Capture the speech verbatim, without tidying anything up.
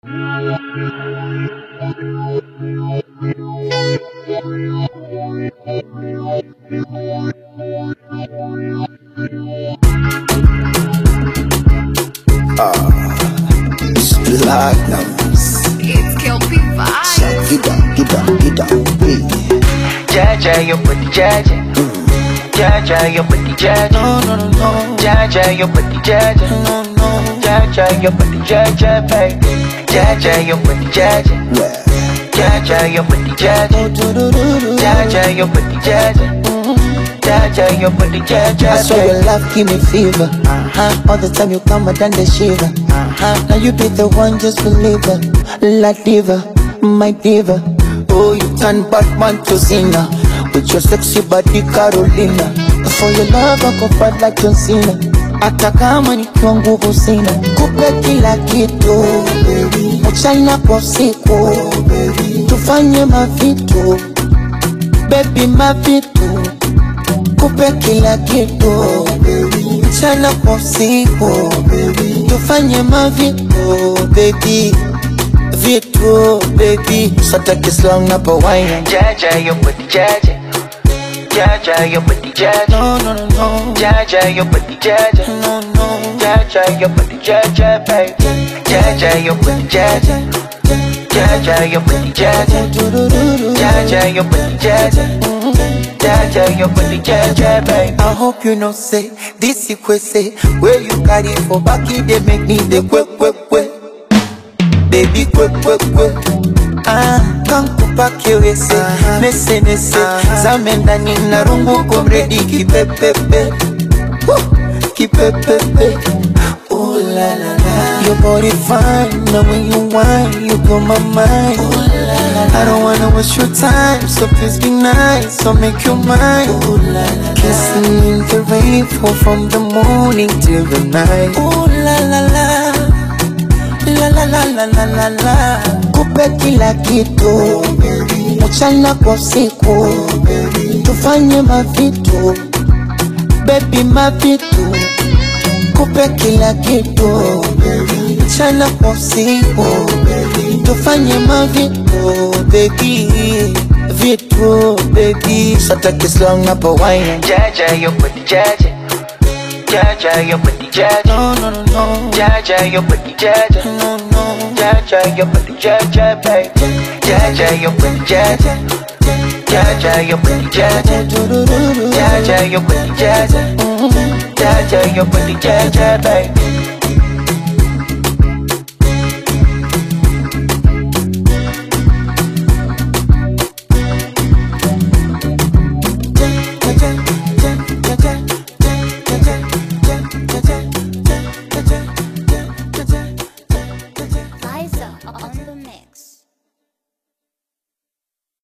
Ah, it's platinums. It's Kelpie So Vibes. get up, get up, get up, hey. Jaja, you put the jaja. Jaja, you put the jaja. No, no, no, no, Jaja, you put the jaja. no, no. Jaja, you put the jaja, baby. Jaja, you put the jaja. Well, Jaja, you put the jaja. oh, do, do, do, do. Jaja, you put the jaja. Jaja, you put the jaja, I saw your baby. love give me fever. Uh-huh. All the time you come and then the shiver. Uh-huh. Now you be the one, just believe it. La diva, my diva. Oh, you turn Batman to Zina with your sexy body Carolina. For your love I go fight like John Cena. Hata kama nikiwa nguvu sina, kupe kila kitu mchana kwa usiku, tufanye mavitu baby, mavitu kupe kila kitu mchana kwa usiku, tufanye mavitu baby, vitu baby, sata kislang na pa wine. Jaja, you put the jaja. Jaja, you put the jaja. No, no, no, no, Jaja, you put the jaja. no, no. Jaja, you put the jaja, baby. Jaja, you put the jaja. Jaja, you put the jaja. Jaja, you put the jaja. Jaja, you put the jaja, baby. I hope you know say this is say where you carry for back it they make me the quick quick quick baby quick quick quick. Ah, kankupa kiwese nese nese zamenda nina rungu komredi kipepepe kipepepe. Ooh la la la, your body fine, now when you whine you blow my mind. Ooh la la la, I don't wanna waste your time, so please be nice, so make you mine. Ooh la la la, kissing in the rain, fall from the morning till the night. Ooh la la la, la la la la la la la. Kupe kila kitu mchana kwa usiku, tufanye mavitu baby, mavitu kupe kila kitu mchana kwa usiku, tufanye mavitu baby, vitu baby, sata kislang na pa wine. Jaja, you put the jaja. Jaja, you put the jaja. No, no, no, no, Jaja, you put the jaja. no, no. Jaja, you put the jaja, baby. Jaja, you put the jaja. Jaja, you put the jaja. Jaja, you put the jaja. Jaja, you put the jaja, baby.